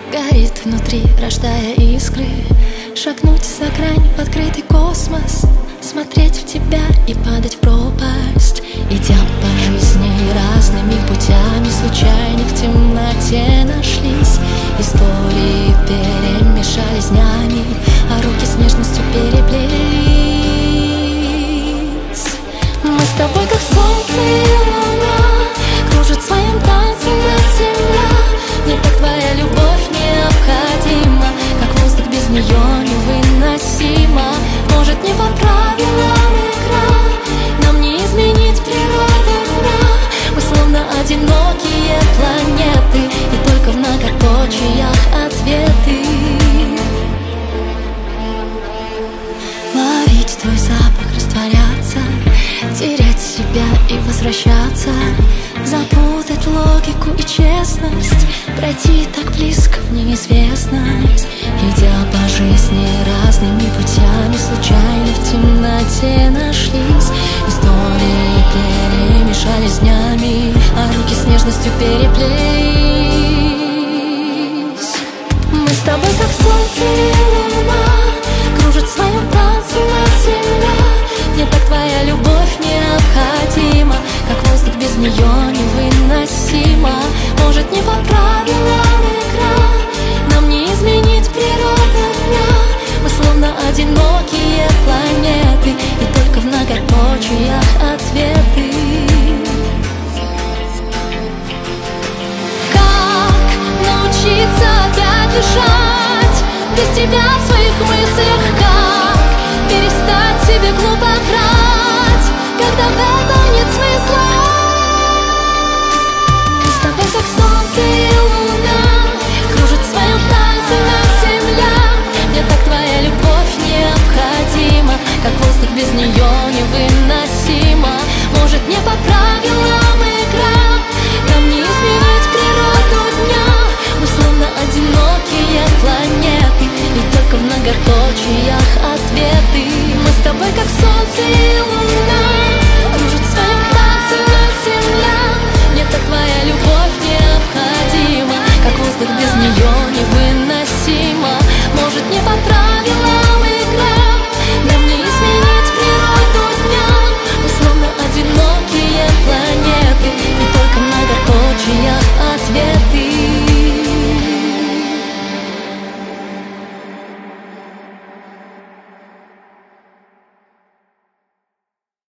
горит внутри, рождая искры. Шагнуть за грань в открытый космос, смотреть в тебя и падать в пропасть. Идя по жизни разными путями, случайно в темноте нашлись. Истории перемешались днями, а руки с нежностью переплелись. Мы с тобой как солнце и луна, кружит в своем танце над земля. Мне так твоя любовь необходима, как воздух без нее невыносимо. Может, не по правилам игра, нам не изменить природу дня. Мы словно одинокие планеты, и только в многоточиях ответы. Ловить твой запах, растворяться, терять себя и возвращаться, запутать логику и честность, пройти так близко в неизвестность. Идя по жизни разными путями, случайно в темноте нашлись. Истории перемешались днями, а руки с нежностью переплелись. Мы с тобой как солнце и луна, кружит в своем танце над земля. Мне так твоя любовь необходима, как воздух без нее невыносимо. Может, не по правилам игра, нам не изменить природу дня. Мы словно одинокие планеты, и только в многоточиях ответы. Как научиться опять дышать без тебя в своих мыслях? Как перестать себе глупо врать, когда